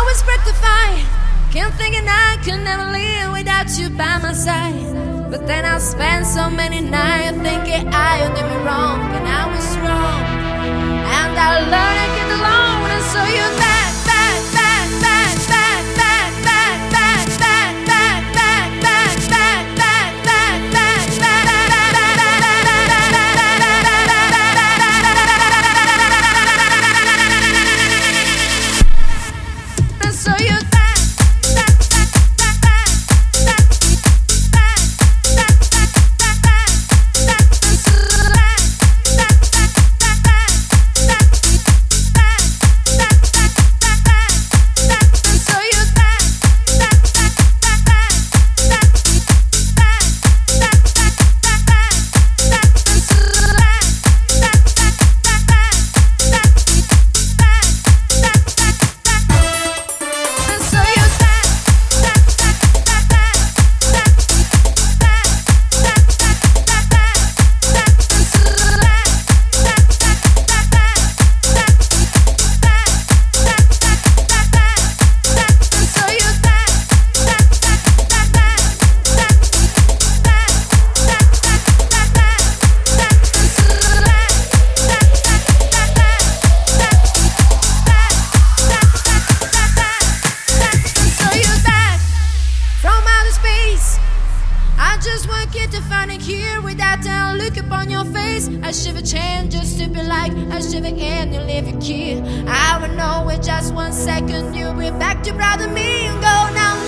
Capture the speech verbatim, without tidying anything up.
always break the fight. Kept thinking I could never live without you by my side. But then I spent so many nights thinking I did me wrong, and I was wrong. And I learned to get along, and so you back, back, back, back, back, back, back, back, back, back, back, back, back, back, back, back, back, and so you. I just want you to find it here without a look upon your face. I shiver change just to be like I shiver and you leave your key. I will know in just one second you'll be back to brother me and go now.